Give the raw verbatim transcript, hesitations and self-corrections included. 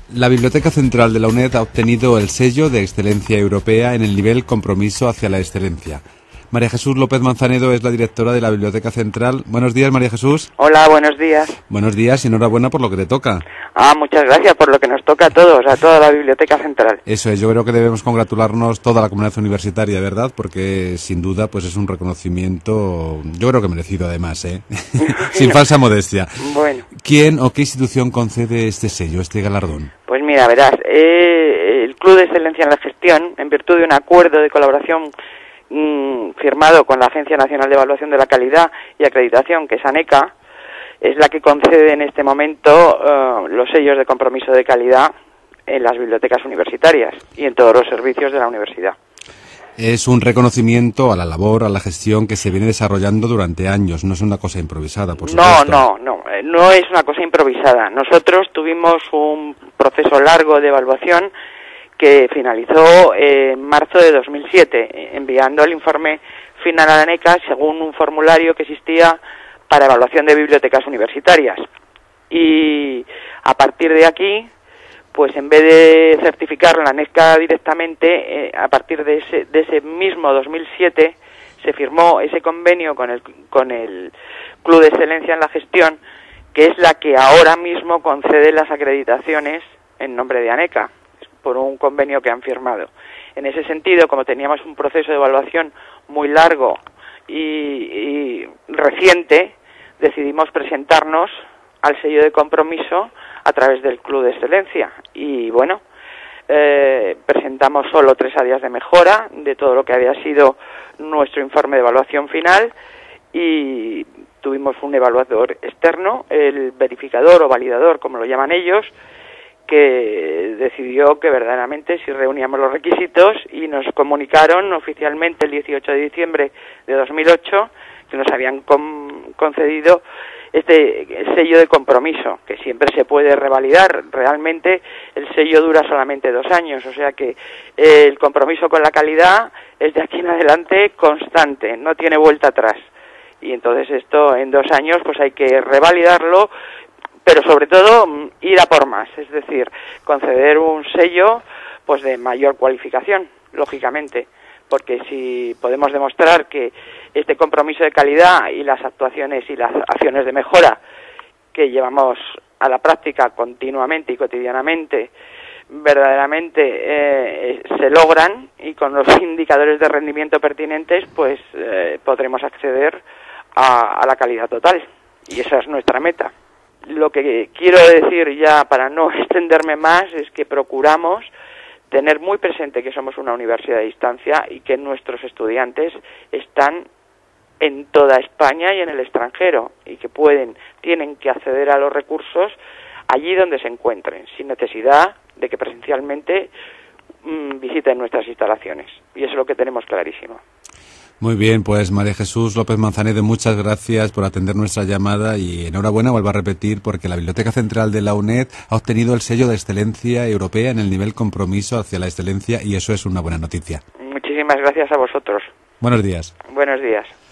La Biblioteca Central de la UNED ha obtenido el sello de Excelencia Europea en el nivel Compromiso hacia la Excelencia. María Jesús López Manzanedo es la directora de la Biblioteca Central. Buenos días, María Jesús. Hola, buenos días. Buenos días y enhorabuena por lo que te toca. Ah, muchas gracias por lo que nos toca a todos, a toda la Biblioteca Central. Eso es, yo creo que debemos congratularnos toda la comunidad universitaria, ¿verdad? Porque sin duda pues es un reconocimiento, yo creo que merecido además, ¿eh? Sin falsa modestia. Bueno. ¿Quién o qué institución concede este sello, este galardón? Pues mira, verás, eh, el Club de Excelencia en la Gestión, en virtud de un acuerdo de colaboración mmm, firmado con la Agencia Nacional de Evaluación de la Calidad y Acreditación, que es ANECA, es la que concede en este momento uh, los sellos de compromiso de calidad en las bibliotecas universitarias y en todos los servicios de la universidad. Es un reconocimiento a la labor, a la gestión que se viene desarrollando durante años, no es una cosa improvisada, por supuesto. No, no, no, no es una cosa improvisada. Nosotros tuvimos un proceso largo de evaluación que finalizó en marzo de dos mil siete, enviando el informe final a la ANECA según un formulario que existía para evaluación de bibliotecas universitarias. Y a partir de aquí, pues en vez de certificar la ANECA directamente, eh, a partir de ese, de ese mismo dos mil siete se firmó ese convenio con el, con el Club de Excelencia en la Gestión, que es la que ahora mismo concede las acreditaciones en nombre de ANECA, por un convenio que han firmado. En ese sentido, como teníamos un proceso de evaluación muy largo y, y reciente, decidimos presentarnos al sello de compromiso a través del Club de Excelencia. Y bueno, eh, presentamos solo tres áreas de mejora de todo lo que había sido nuestro informe de evaluación final y tuvimos un evaluador externo, el verificador o validador, como lo llaman ellos, que decidió que verdaderamente si reuníamos los requisitos y nos comunicaron oficialmente el dieciocho de diciembre de dos mil ocho que nos habían con, concedido este sello de compromiso, que siempre se puede revalidar. Realmente el sello dura solamente dos años, o sea que el compromiso con la calidad es de aquí en adelante constante, no tiene vuelta atrás. Y entonces esto en dos años pues hay que revalidarlo, pero sobre todo ir a por más, es decir, conceder un sello pues de mayor cualificación, lógicamente, porque si podemos demostrar que este compromiso de calidad y las actuaciones y las acciones de mejora que llevamos a la práctica continuamente y cotidianamente verdaderamente eh, se logran y con los indicadores de rendimiento pertinentes, pues eh, podremos acceder a, a la calidad total, y esa es nuestra meta. Lo que quiero decir ya, para no extenderme más, es que procuramos tener muy presente que somos una universidad de distancia y que nuestros estudiantes están en toda España y en el extranjero y que pueden, tienen que acceder a los recursos allí donde se encuentren, sin necesidad de que presencialmente mmm, visiten nuestras instalaciones. Y eso es lo que tenemos clarísimo. Muy bien, pues María Jesús López Manzanedo, muchas gracias por atender nuestra llamada y enhorabuena, vuelvo a repetir, porque la Biblioteca Central de la UNED ha obtenido el sello de Excelencia Europea en el nivel Compromiso hacia la Excelencia y eso es una buena noticia. Muchísimas gracias a vosotros. Buenos días. Buenos días.